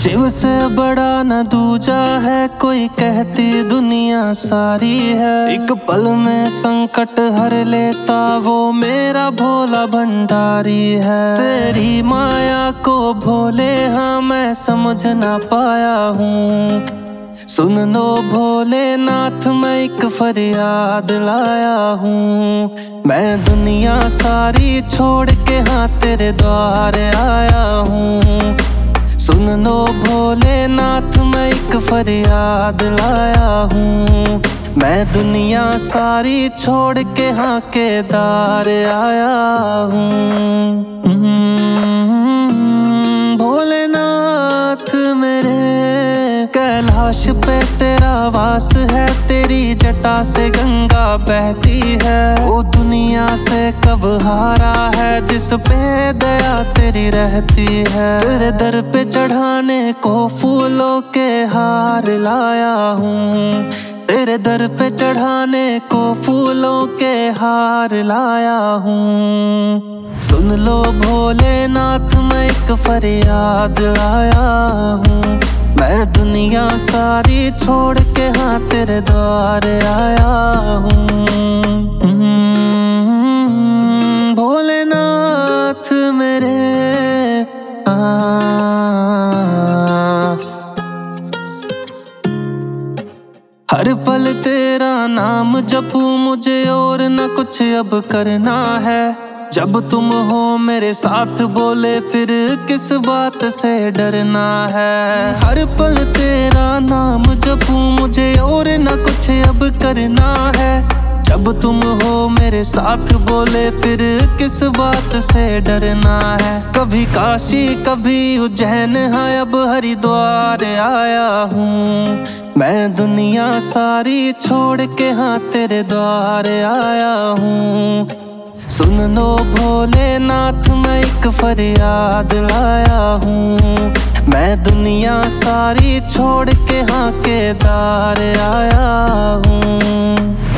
शिव से बड़ा न दूजा है, कोई कहती दुनिया सारी है। एक पल में संकट हर लेता वो मेरा भोला भंडारी है। तेरी माया को भोले हाँ मैं समझ ना पाया हूँ। सुन लो भोलेनाथ मैं एक फरियाद लाया हूँ। मैं दुनिया सारी छोड़ के हाँ तेरे द्वार आया हूँ। सुन लो भोलेनाथ मैं एक फरियाद लाया हूँ। मैं दुनिया सारी छोड़ के हाँ के दार आया हूँ। भोलेनाथ मेरे कैलाश पे तेरा वास है, तेरी जटा से गंगा बहती है। वो दुनिया से कब हारा है जिस पे दया तेरी रहती है। तेरे दर पे चढ़ाने को फूलों के हार लाया हूँ। तेरे दर पे चढ़ाने को फूलों के हार लाया हूँ। सुन लो भोलेनाथ मैं एक फरियाद लाया हूँ। मैं दुनिया सारी छोड़ के हाँ तेरे द्वार आया हूँ। भोलेनाथ मेरे हर पल तेरा नाम जपूं, मुझे और न कुछ अब करना है। जब तुम हो मेरे साथ बोले फिर किस बात से डरना है। हर पल तेरा नाम जपूं, मुझे और न कुछ अब करना है। जब तुम हो मेरे साथ बोले फिर किस बात से डरना है। कभी काशी कभी उज्जैन हाँ अब हरिद्वार आया हूँ। मैं दुनिया सारी छोड़ के हाँ तेरे द्वार आया हूँ। सुन लो भोलेनाथ मैं एक फरियाद लाया हूँ। मैं दुनिया सारी छोड़ के हाँ के दार आया हूँ।